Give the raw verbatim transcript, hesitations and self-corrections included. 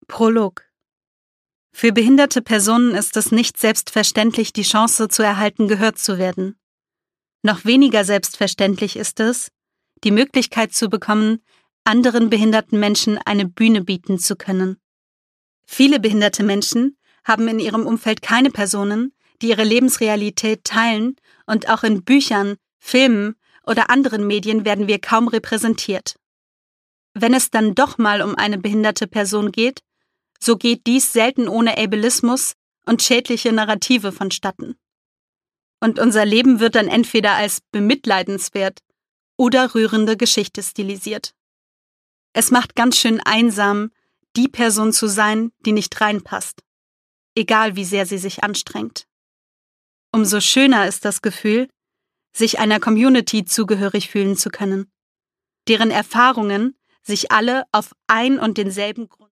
Prolog. Für behinderte Personen ist es nicht selbstverständlich, die Chance zu erhalten, gehört zu werden. Noch weniger selbstverständlich ist es, die Möglichkeit zu bekommen, anderen behinderten Menschen eine Bühne bieten zu können. Viele behinderte Menschen haben in ihrem Umfeld keine Personen, die ihre Lebensrealität teilen, und auch in Büchern, Filmen oder anderen Medien werden wir kaum repräsentiert. Wenn es dann doch mal um eine behinderte Person geht, so geht dies selten ohne Ableismus und schädliche Narrative vonstatten. Und unser Leben wird dann entweder als bemitleidenswert oder rührende Geschichte stilisiert. Es macht ganz schön einsam, die Person zu sein, die nicht reinpasst, egal wie sehr sie sich anstrengt. Umso schöner ist das Gefühl, sich einer Community zugehörig fühlen zu können, deren Erfahrungen sich alle auf ein und denselben Grund